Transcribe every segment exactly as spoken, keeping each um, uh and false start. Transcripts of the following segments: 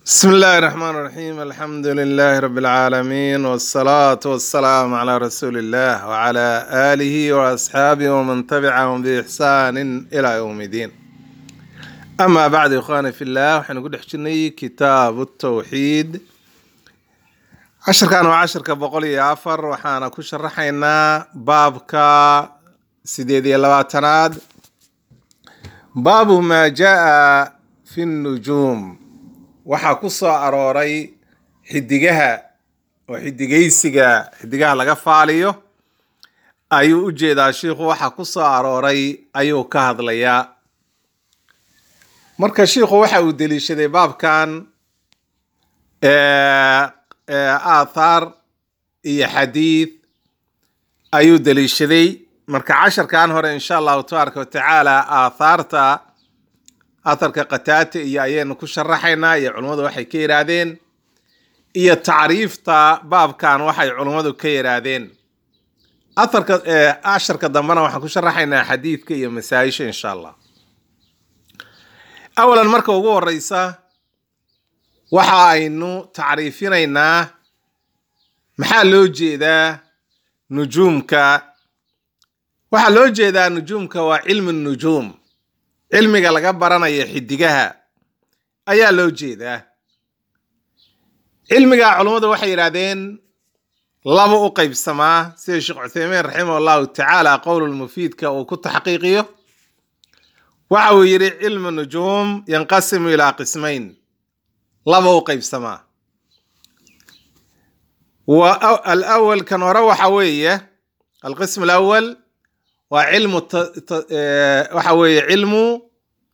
بسم الله الرحمن الرحيم. الحمد لله رب العالمين، والصلاة والسلام على رسول الله وعلى آله وأصحابه ومن تبعهم بإحسان إلى يوم الدين. أما بعد، إخواني في الله، وحنقول حجني كتاب التوحيد عشر كانوا عشر كبقول يافر، وحنا كشرحينا بابك سيدي اللواتناد، باب ما جاء في النجوم. waxaa ku soo arooray xidigaha oo xidigaysiga xidigaha laga faaliyo ayuu u jeedaa sheekhu. waxa ku soo arooray ayuu ka hadlayaa. marka sheekhu waxa uu daliishaday baabkan ee ee aathar iyo xadiid ayuu daliishaday. marka casharkan hore insha Allah tabaaraka wa taala aatharta atarka qataata iyo ayaynu ku sharaxaynaa, iyo culimadu waxay ka yiraahdeen, iyo tacriifta baabkan waxay culimadu ka yiraahdeen. atarka ee asharka dambana waxaan ku sharaxaynaa xadiidka iyo masaa'isha insha Allah. awalan, marka ugu horeysa waxa aynu tacriifinaynaa maxaa loo jeedaa nujuumka. waxaa loo jeedaa nujuumka waa cilmi nujuum, cilmiga laga baranayo xidigaha ayaa loo jeedaa. cilmiga culimadu waxay yiraahdeen laba u qaybsamaa, sida Sheekh Uthaymeen raximahullahu tacaala qowlul mufiidka uu ku taxqiiqiyo. waxa uu yiri cilmu nujuum yanqasimu ila qismayn, laba u qaybsamaa. wa al-awwal kan hore waxa weeye القسم الأول وعلم الت... ت... اه... وحوي علم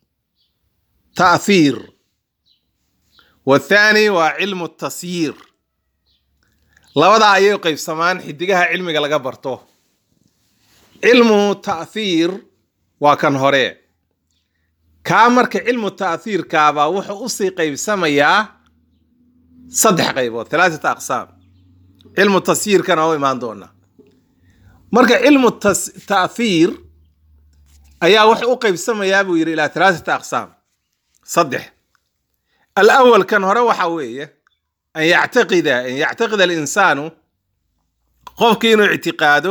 تأثير، والثاني وعلم التصيير. لوضع أيوقي في سمان حدقها علمي قلقا برتو. علم التأثير وكان هوري كامرك علم التأثير كابا وحو أصي قيب سميا صدح قيبو ثلاثة أقسام. علم التصيير كان هو إيمان دونا. marka cilmu ta'thiir ayaa wax u qaybsamayaa buu yiri ila thalathata aqsam, saddex. al-awwal kan hore waxa weeye an yactaqida an yactaqida al-insanu, qofkii inuu ictiqaado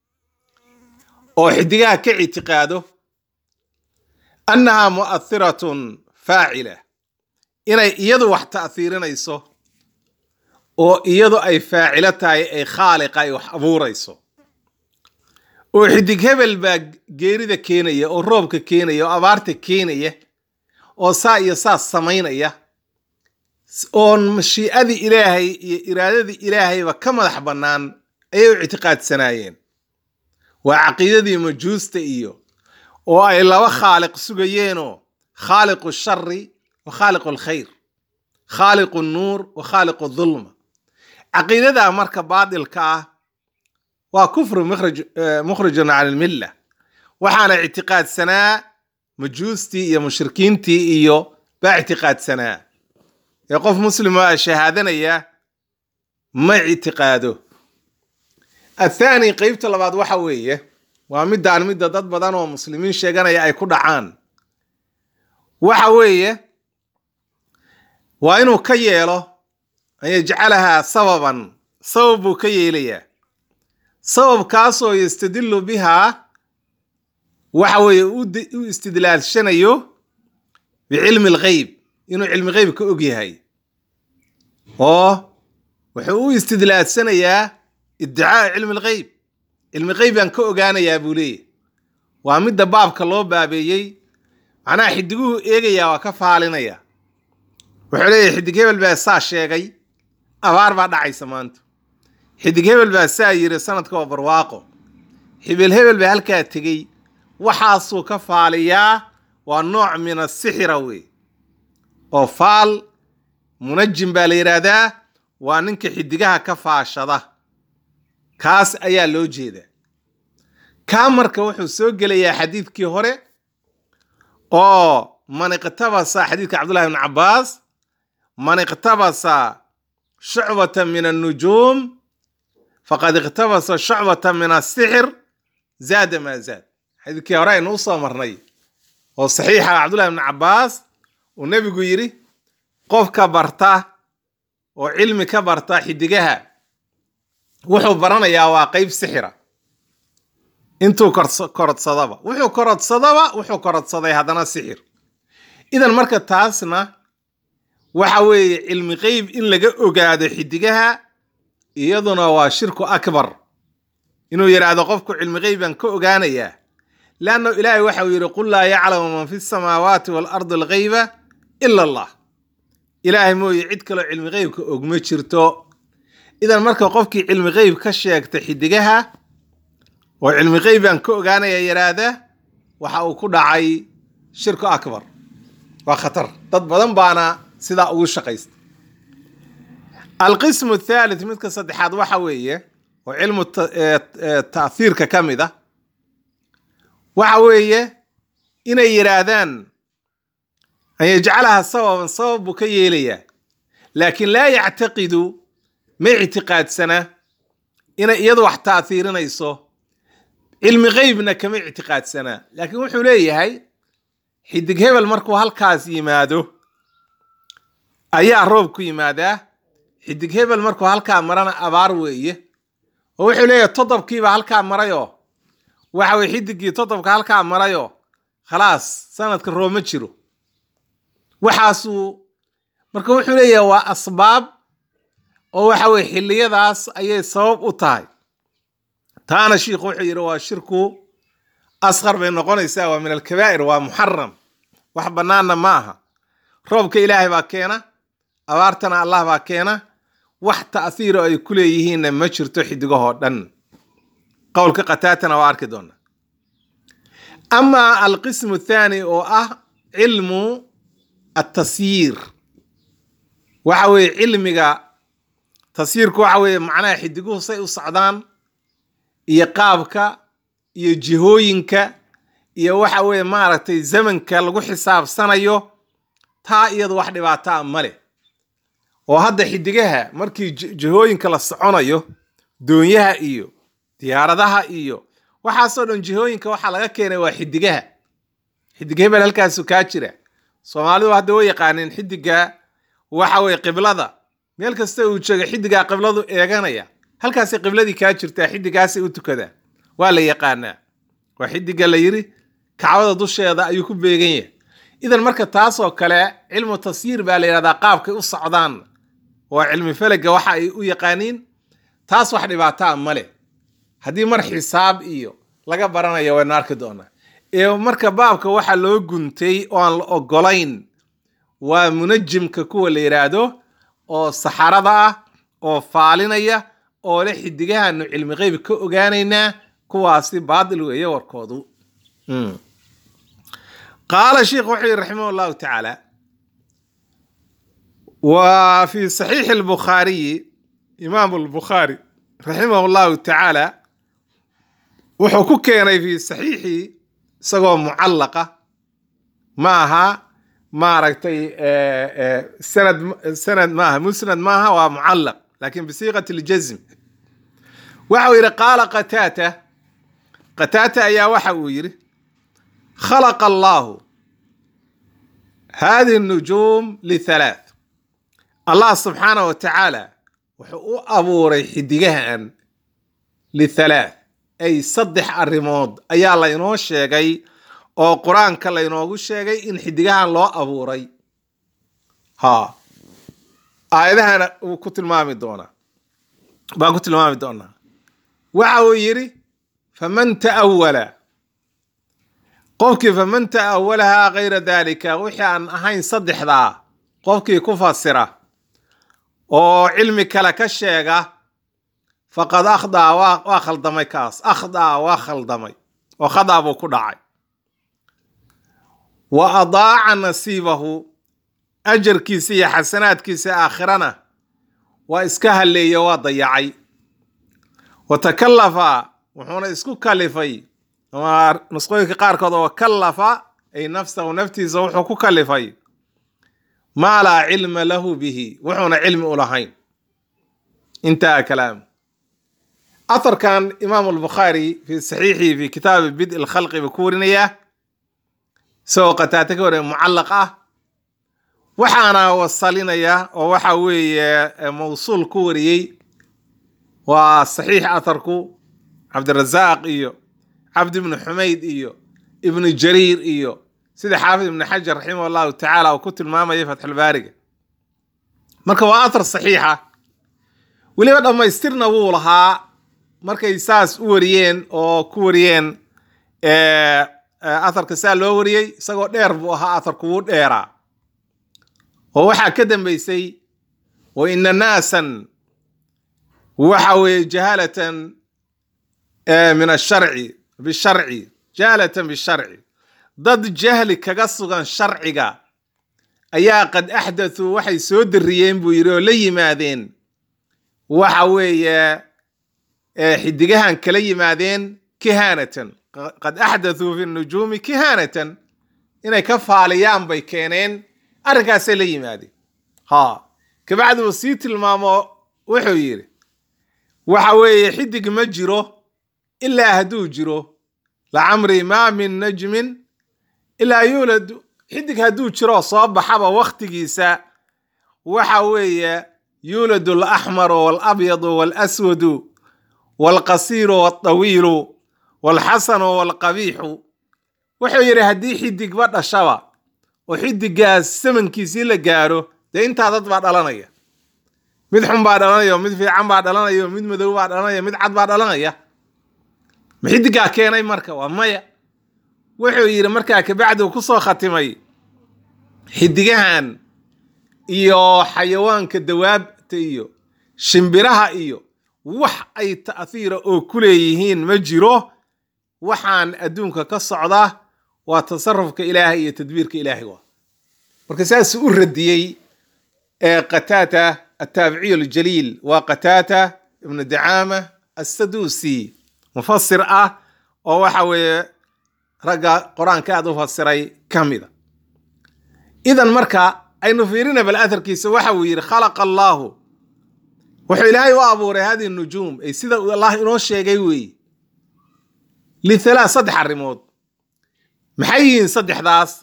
oo xidigaha ka ictiqaado annaha mu'athiratun faa'ila, inay iyadu wax ta'thiirinayso oo iyadu ay faa'ila tahay, ay khaaliqa, ay wax abuurayso. oo xidig hebel baa geerida keenaya, oo roobka keenaya, oo abaarta keenaya, oo saa iyo saa samaynaya, oo mashii'adii ilaahay iyo iraadadii ilaahayba ka madax bannaan ayay u ictiqaadsanaayeen. waa caqiidadii majuusta iyo oo ay laba khaaliq sugayeenoo khaaliqu shari wa khaaliqu alkhayr, khaaliqu nuur wa khaaliqu dhulma. caqiidadaa marka baadilka ah waa kufru mukhrij mukhrijun can almilla. waxaana ictiqaadsanaa majuustii iyo mushrikiintii iyo baa ictiqaadsanaa. ee qof muslima shahaadanaya ma ictiqaado. athaani, qeybta labaad waxa weeye waa midaan midda dad badan oo muslimiin sheeganaya ay ku dhacaan. waxa weeye waa inuu ka yeelo an yajcalahaa sababan, sabab buu ka yeelayaa. sababkaasoo yastadilu bihaa, waxa weeye u istidlaalshanayo bicilmi alghayb, inuu cilmi ghayb ka og yahay, oo wuxuu u istidlaalsanayaa iddicaaa cilmi alghayb. cilmi ghaybaan ka ogaanayaa buu leeyahy. waa midda baabka loo baabeeyey. macnaha xidiguhu eegayaa waa ka faalinaya. wuxuu leeyahay xidig hebel baa saa sheegay, abaar baa dhacaysa maanta. xidig hebel baa saa yiri sanadka waa barwaaqo. hebel hebel baa halkaa tegey. waxaasuu ka faaliyaa. waa nooc min asixira wey, oo faal munajim baa la yidhaahdaa. waa ninka xidigaha ka faashada, kaas ayaa loo jeedaa. kaa marka wuxuu soo gelayaa xadiidkii hore oo man iqtabasa, xadiidka cabdullahi ibn cabbaas, man iqtabasa shucbatan min annujuum faqad iqtabasa shucbatan min asixir zaada maa zaad. xadiidkii hore aynu u soo marnay oo saxiixa cabdullahi ibn cabbaas uu nebigu yidhi qofka barta oo cilmi ka barta xidigaha wuxuu baranayaa waa qayb sixira intuu korodsadaba wuxuu korodsadaba wuxuu korodsaday haddana sixir idan marka taasna waxa weeye cilmi qayb in laga ogaado xidigaha iyaduna waa shirku akbar inuu yiraahdo qofku cilmi qayban ka ogaanaya laana ilaahay waxa uu yiri qul la ya'lamu man fi samawati wal ardi al ghayba illa allah ilaahay mooye cid kale cilmi qaybka og ma jirto idan marka qofkii cilmi qayb ka sheegta xidigaha oo cilmi qayban ka ogaanaya yiraahda waxa uu ku dhacay shirku akbar waa khatar dad badan baana sida ugu shaqaysta القسم الثالث midka saddexaad waxa weeye oo cilmu ta'thiirka kamida waxa weeye inay yiraahdaan ay jacalaha sababan sabab ka yeelaya laakiin la yactaqidu ma i'tiqaadsana ina iyadu wax ta'thiirinayso cilmi qaybna kama i'tiqaadsana laakiin wuxuu leeyahay xidig hebel markuu halkaas yimaado ayaa roob ku yimaada xidig hebel markuu halkaa marana abaar weeye oo wuxuu leeyahay todobkiiba halkaa marayo waxa way xidigii todobka halkaa marayo khalaas sanadka roob ma jiro waxaasu marka wuxuu leeyahay waa asbaab oo waxa way xilliyadaas ayay sabab u tahay taana sheekhu wuxuu yiri waa shirku asghar bay noqonaysaa waa min al-kabaa'ir waa muharram wax banaana maaha roobka ilaahay baa keena abaartana allah baa keena wax ta'thiir ay ku leeyihiin ma jirto xidigaho dhan qowlka qataatana waa arki doona ama al-qism athani oo ah ilmu at-tasyir waxa way cilmiga tasyirku waxa way macnaha xidiguhu say u socdaan iyo qaabka iyo jihooyinka iyo waxa way maaragtay zamanka lagu xisaabsanayo taa iyadu wax dhibaato ah male oo hadda xidigaha markii jihooyinka la soconayo doonyaha iyo diyaaradaha iyo waxa soo dhan jihooyinka waxa laga keenay waa xidigaha xidigaha bal halkaas ka jira Soomaalidu hadda way yaqaaneen xidiga waxa way qiblada meel kasta uu jooga xidiga qibladu eeganaya halkaas qibladii ka jirta xidigaas u tukada waa la yaqaanaa waa xidiga la yiri kacbada dusheeda ayuu ku beegan yahay idan marka taas oo kale cilmu tasyir baa la yiraahdaa qaabka u socdaan waa cilmi falaga waxa ay u yaqaaniin taas wax dhibaato ah male hadii mar xisaab iyo laga baranayo way arki doonaa ee marka baabka waxa loo guntay oo aan la ogolayn waa munajjimka kuwa la yiraahdo oo saxarada ah oo faalinaya oo la xidigahan cilmi qayb ka ogaanayna kuwaasi baadil weeye warkoodu قال الشيخ وحي رحمه الله تعالى وفي صحيح البخاري إمام البخاري رحمه الله تعالى وحكو كان في صحيحي سقوى معلقة معها ما رأيتي سند سند معها مسند معها ومعلق لكن بصيغة الجزم وحوير قال قتاتة قتاتة يا وحوير خلق الله هذه النجوم لثلاث الله سبحانه وتعالى وحو أبوري حديقهن لثلاث أي صدح الرمود أي الله ينوش شيئا أو قرآن كلا ينوش شيئا إن حديقهن لا أبوري ها آيذهن وكتل مامي دونا باكتل مامي دونا وعو يري فمن تأول قفكي فمن تأولها غير ذلك وحي عن أهين صدح ذا قفكي كفاسرة أو علمك لك الشيغة فقد أخضع واخل دمي كاس أخضع واخل دمي وخضع بو كدعي وأضاع نصيبه أجر كيسي حسنات كيسي آخرنا وإسكاها اللي يواضيعي وتكلف وحونا إسكو كالفي نسقوك قاركود وكلف أي نفسه ونفتي زوحه كلفي ما لا علم له به وحونا علم أولهين انتهى كلام أثر كان إمام البخاري في صحيحه في كتاب بدء الخلق بكورنية سوى قتاتك معلقة waxaana wasalinaya oo waxa weeye mawsuul ku wariyey waa saxiix atharku cabdirazaaq iyo cabd ibn xumayd iyo ibn jariir iyo sida xaafid ibn xajar raximahullahu tacaala uu ku tilmaamaya fatxul baariga marka waa athar saxiixa weliba dhammaystirna wuu lahaa markay saas u wariyeen oo ku wariyeen atharka saa loo wariyey isagoo dheer buu ahaa atharku wuu dheeraa oo waxaa ka dambaysay wa ina naasan waxa weeye jahalatan min asharci bisharci jahalatan bisharci dad jahli kaga sugan sharciga ayaa qad axdathuu waxay soo dariyeen buu yidhi oo la yimaadeen waxa weeye xidigahan kala yimaadeen kihaanatan qad axdathuu fi nujuumi kihaanatan inay ka faaliyaan bay keeneen arrinkaasay la yimaadeen ha kabacdi uu sii tilmaamo wuxuu yidhi waxa weeye xidig ma jiro ilaa hadduu jiro lacamri maa min najmin ilaa yuuladu xidig hadduu jiro soo baxaba wakhtigiisa waxa weeye yuuladu alaxmaru waalabyadu waalaswadu waalqasiiru waalawiilu waalxasanu waalqabiixu wuxuu yidhi haddii xidigba dhashaba oo xidigaas samankiisii la gaaro dee intaa dad baa dhalanaya mid xun baa dhalanaya mid fiican baa dhalanaya mid madow baa dhalanaya mid cad baa dhalanaya ma xidigaa keenay marka waa maya wuxuu yidhi markaa kabacdi uu ku soo khatimay xidigahan iyo xayawaanka dawaabta iyo shimbiraha iyo wax ay ta'thiira oo ku leeyihiin ma jiro waxaan adduunka ka socda waa tasarrufka ilaahay iyo tadbiirka ilaahay waa marka saas u radiyey ee qataata التابعي الجليل وقتاتة ابن دعامة السدوسي مفسر اه او وحوي رجا قرآن كادو فسري كاملة اذا مركا اي نفيرنا بالاثر كيس وحوي خلق الله وحو الهي وابوري هذه النجوم اي سيدا الله انو شيغي وي لثلاث صدح الريموت محيين صدح داس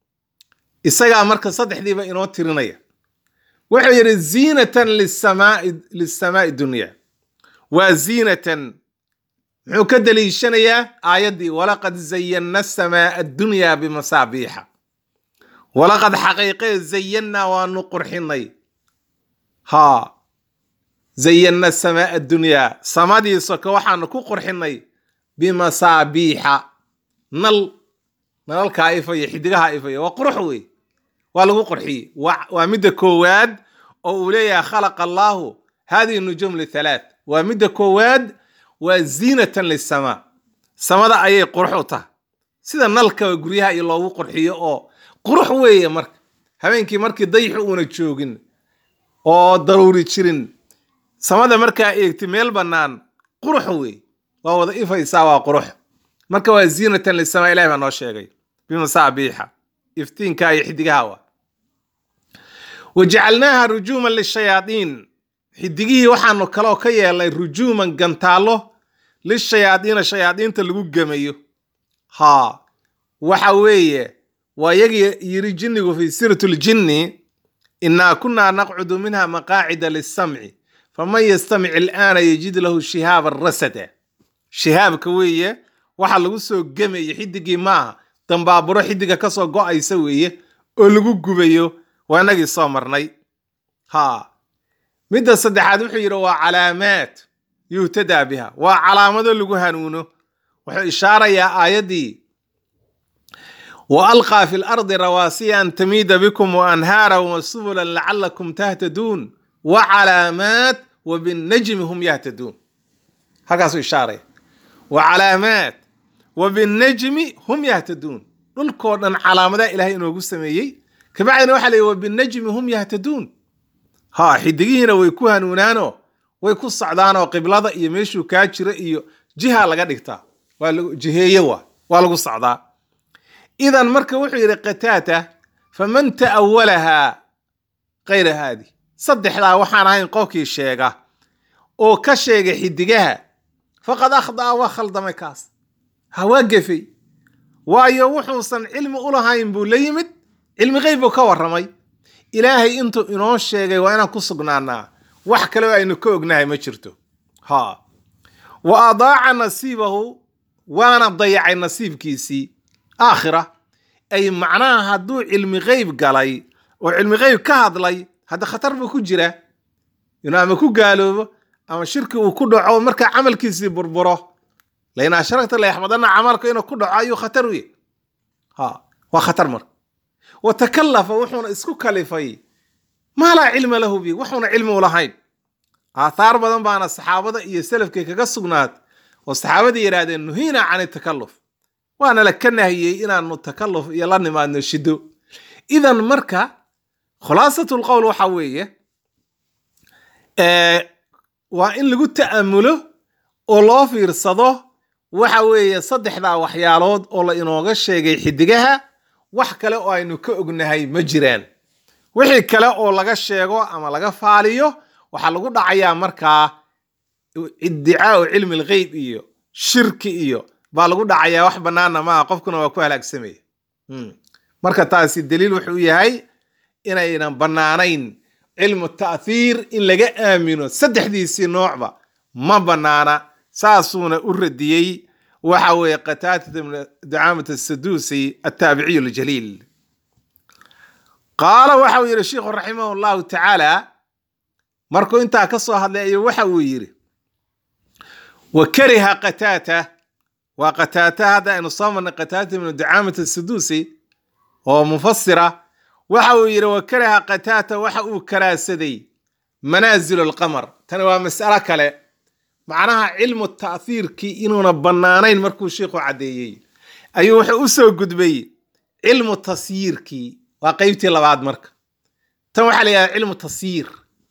اساقا مركا صدح ديبا انو تيرينيا wuxuu yidhi ziinatan lisamaai lisamaai dunya waa ziinatan muxuu ka daliishanayaa aayaddii walaqad zayanna asamaa addunyaa bimasaabiixa walaqad xaqiiqee zayannaa waanu qurxinay haa zayanna asamaa addunyaa samadii soka waxaanu ku qurxinay bimasaabiixa nal nalalkaa ifaya xidigaha ifaya waa qurux wey waa lagu qurxiyey waa midda koowaad oo uu leeyahay khalaqa allaahu hadihi nujuum lithalaat waa midda koowaad waa ziinatan lisamaa samada ayay qurux u tahay sida nalka guryaha iyo loogu qurxiyo oo qurux weeye marka habeenkii markii dayxu uuna joogin oo daruuri jirin samada markaa eegti meel bannaan qurux weeye waa wada ifaysaa waa qurux marka waa ziinatan lisamaa ilahay baa noo sheegay bimasaabiixa iftiinka iyo xidigaha waa wajacalnaaha rujuuman lishayaadiin xidigihii waxaanu kaloo ka yeelnay rujuuman gantaalo lishayaadiina shayaadiinta lagu gemayo haa waxa weeye waa yagii yiri jinnigu fi sirat ljinni inaa kunaa naqcudu minha maqaacida lisamci faman yastamic ilaana yajid lahu shihaaban rasada shihaabka weeye waxa lagu soo gemayo xidigii maaha dambaaburo xidiga ka soo go'aysa weeye oo lagu gubayo waa inagii soo marnay haa midda saddexaad wuxuu yidhi waa calaamaad yuhtadaa biha waa calaamado lagu hanuuno wuxuu ishaarayaa aayaddii wa alqaa fi lardi rawaasiya an tamiida bikum wa anhaara wa subulan lacalakum tahtaduun wa calaamaad wa binnajmi hum yahtaduun halkaasuu ishaaraya wa calaamaad وبالنجم هم يهتدون dhulkoo dhan calaamadaha ilaahay inoogu sameeyey kabacdina waxa leeyahay وبالنجم هم يهتدون ha xidigiina way ku hanuunaano way ku socdaano qiblada iyo meeshuu ka jira iyo jiha laga dhigtaa waa jiheeye waa waa lagu socdaa idan marka wuxuu yiri qataata faman ta'awwalaha qayra hadi saddexda waxaan ahayn qofkii sheega oo ka sheegay xidigaha faqad akhda wa khaldama kaas هواقفي وايو وحوصن علم أولهاين بو ليمد علم غيبو كورمي ilaahay intuu inoo sheegay waa inaan ku sugnaanaa wax kale oo aynu ka ognahay ma jirto ha wa adaaca nasiibahu waana dayacay nasiibkiisii aakhira ay macnaha hadduu cilmi geyb galay oo cilmi geyb ka hadlay hadda khatar buu ku jira inuu ama ku gaaloobo ama shirki uu ku dhaco markaa camalkiisii burburo lain ashragta la yaxbadana camalka inuu ku dhaco ayuu khatar u yahay ha waa khatar marka watakallafa wuxuuna isku kalifay maa laa cilma lahu bi wuxuuna cilmi u lahayn aathaar badan baana saxaabada iyo salafkay kaga sugnaad oo saxaabadii yidhaahdeen nuhiina can takalluf waana la ka nahiyey inaanu takalluf iyo la nimaadno shido idan marka khulaasatu lqowl waxa weeye waa in lagu ta'amulo oo loo fiirsado waxa weeye saddexdaa waxyaalood oo la inooga sheegay xidigaha wax kale oo aynu ka ognahay ma jiraan wixii kale oo laga sheego ama laga faaliyo waxaa lagu dhacayaa markaa iddicaau cilmi lgeyb iyo shirki iyo baa lagu dhacayaa wax bannaana maaha qofkuna waa ku halaagsamaya marka taasi daliil wuxuu yahay inaynan bannaanayn cilmu ta'thiir in laga aamino saddexdiisii noocba ma bannaana saasuuna u radiyey waxa weeye qataadata ibn ducaamat asaduusi attaabiciyu aljaliil qaala waxa uu yidhi sheikhu raximahu llahu tacaala markuu intaa ka soo hadlay ayuu waxa uu yidhi wa kariha qataata waa qataata hadda aynu soo marnay qataadata ibn ducaamat asaduusi oo mufasira waxa uu yidhi wa kariha qataata waxa uu karaasaday manaazilu alqamar tani waa mas'alo kale macnaha cilmu ta'thiirkii inuuna bannaanayn markuu sheikhu caddeeyey ayuu wuxuu u soo gudbay cilmu tasyiirkii waa qaybtii labaad marka tan waxaa la yidhahdaa cilmu tasyiir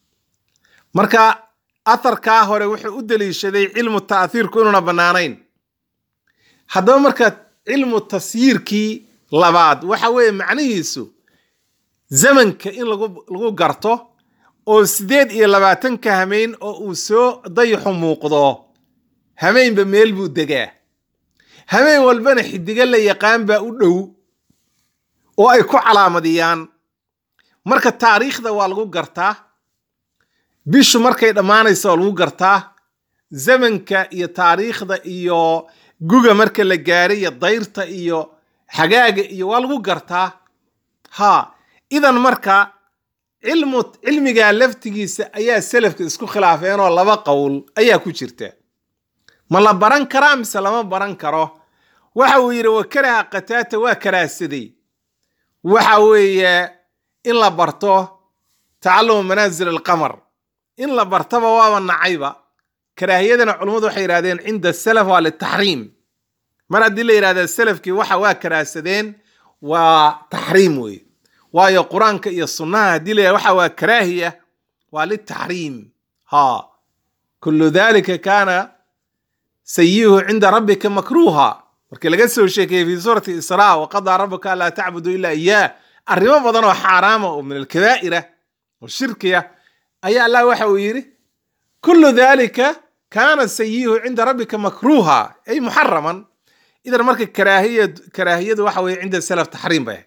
marka atharkaa hore wuxuu u daliishaday cilmu ta'thiirku inuuna bannaanayn haddaba marka cilmu tasyiirkii labaad waxa weeye macnihiisu zamanka in lagu lagu garto oo sideed iyo labaatanka hameyn oo uu soo dayaxu muuqdo hameynba meel buu degaa hameyn walbana xidiga la yaqaan baa u dhow oo ay ku calaamadiyaan marka taariikhda waa lagu gartaa bishu markay dhammaanayso waa lagu gartaa zamanka iyo taariikhda iyo guga marka la gaaray iyo dayrta iyo xagaaga iyo waa lagu gartaa ha idan marka cilmu cilmiga laftigiisa ayaa salafka isku khilaafeen oo laba qowl ayaa ku jirta ma la baran karaa mise lama baran karo waxa uu yidhi wa karaha qataata waa karaasaday waxa weeye in la barto tacallum manaazil alqamar in la bartaba waaba nacayba karaahiyadana culummadu waxay yidhahdeen cinda salaf waa litaxriim mar haddii la yidhahda salafkii waxa waa karaasadeen waa taxriim weye waayo quraanka iyo sunnaha haddii la waxa waa karaahiya waa litaxriim ha kullu dhalika kana sayyihu cinda rabbika makruha markii laga soo sheekeeyey fi suurati israa wa qadaa rabbuka alla ta'budu illa iyyah arrimo badan oo xaraama oo min alkabaa'ira oo shirkiya ayaa allah waxa uu yiri kullu dhalika kana sayyihu cinda rabbika makruha ay muharraman idan marka karaahiyad karaahiyadu waxa weeye cinda salaf taxriim bay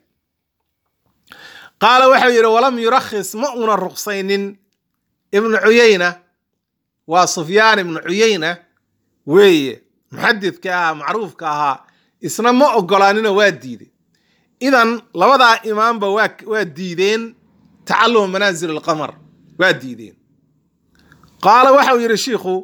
qaala waxa yiri walam yurakhis ma una ruqsaynin ibn uyayna wa sufyaan ibn uyayna weeye muhaddithka ah macruufka ah isna ma ogolaanina waa diiday idan labada imaamba waa waa diideen ta'allum manazil alqamar waa diideen qaala waxa yiri sheekhu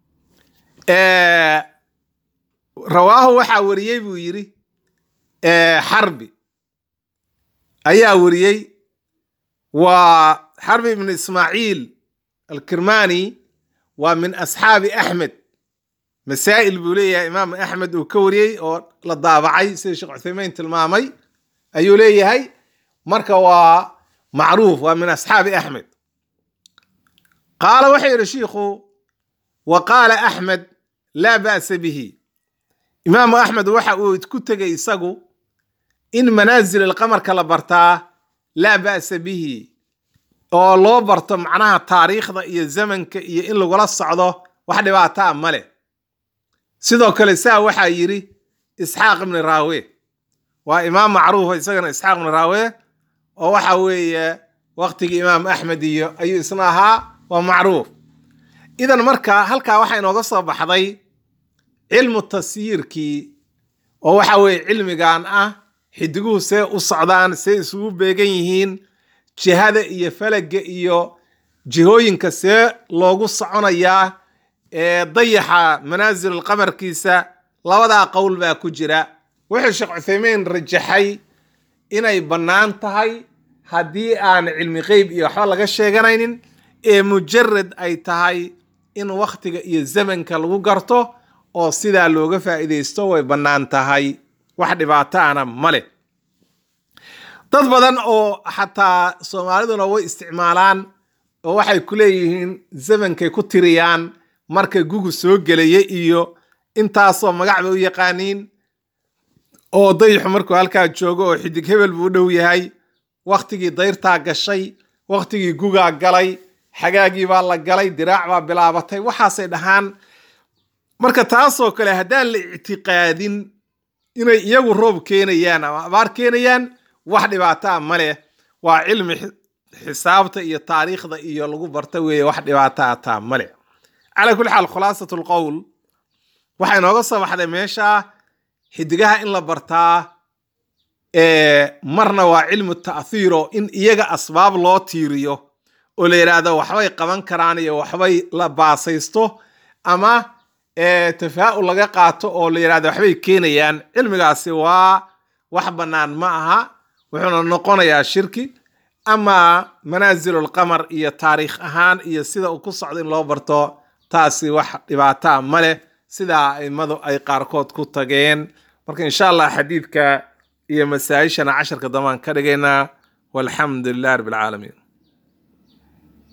ee rawaahu waxa wariyay buu yiri ee harbi ayaa wariyay وحرب بن إسماعيل الكرماني ومن أصحاب أحمد مسائل بوليه إمام أحمد وكوري أو للضابعي سيد الشيخ عثيمين تلمامي أيوليه هاي مركا ومعروف ومن أصحاب أحمد قال وحي الشيخ وقال أحمد لا بأس به إمام أحمد وحي كتج يسقو إن منازل القمر كالبرتاه لا بأس به oo loo barto macnaha taariikhda iyo zamanka iyo in lagu la socdo wax dhibaato ah male sidoo kale saa waxa yiri Isxaaq ibn Raawi waa imaam macruuf isagana Isxaaq ibn Raawi oo waxa weeye waqtigii imaam axmed iyo ayuu isna ahaa waa macruuf. idan marka halkaa waxaa inooga soo baxday cilmu tasyiirkii oo waxa weeye cilmigan ah xidiguhu see u socdaan, see isugu beegan yihiin, jihada iyo falaga iyo jihooyinka see loogu soconayaa, ee dayaxa manaasil qamarkiisa. labadaa qowl baa ku jira. wuxuu sheekh cuthaymiin rajaxay inay bannaan tahay haddii aan cilmi qeyb iyo waxba laga sheeganaynin, ee mujarad ay tahay in wakhtiga iyo zamanka lagu garto oo sidaa looga faa'iidaysto way bannaan tahay, wax dhibaato ana ma leh. dad badan oo xataa soomaaliduna way isticmaalaan oo waxay ku leeyihiin zamankay ku tiriyaan marka gugu soo gelaya iyo intaasoo magacba u yaqaaniin, oo dayixu markuu halkaa joogo oo xidig hebel buu u dhow yahay, wakhtigii dayrtaa gashay, wakhtigii gugaa galay, xagaagii baa la galay, diraac baa bilaabatay, waxaasay dhahaan. marka taasoo kale haddaan la ictiqaadin inay iyagu roob keenayaan ama abaar keenayaan, wax dhibaataa ma leh. waa cilmi xisaabta iyo taariikhda iyo lagu barta weeye, wax dhibaataa taa ma leh. calaa kulli xaal khulaasatu lqowl waxay nooga soo baxday meesha xidigaha in la bartaa marna waa cilmu ta'thiiro, in iyaga asbaab loo tiiriyo oo la yidhaahdo waxbay qaban karaan iyo waxbay la baasaysto, ama tafaa'ul laga qaato oo la yidhahdo waxbay keenayaan. cilmigaasi waa wax bannaan ma aha, wuxuuna noqonayaa shirki. ama manaasil qamar iyo taariikh ahaan iyo sida uu ku socdo in loo barto, taasi wax dhibaataa ma leh, sidaa aimadu ay qaarkood ku tageen. marka insha allah xadiidka iyo masaa'ishana casharka dambaan ka dhigaynaa. walxamdu lilah rabbi alcaalamiin.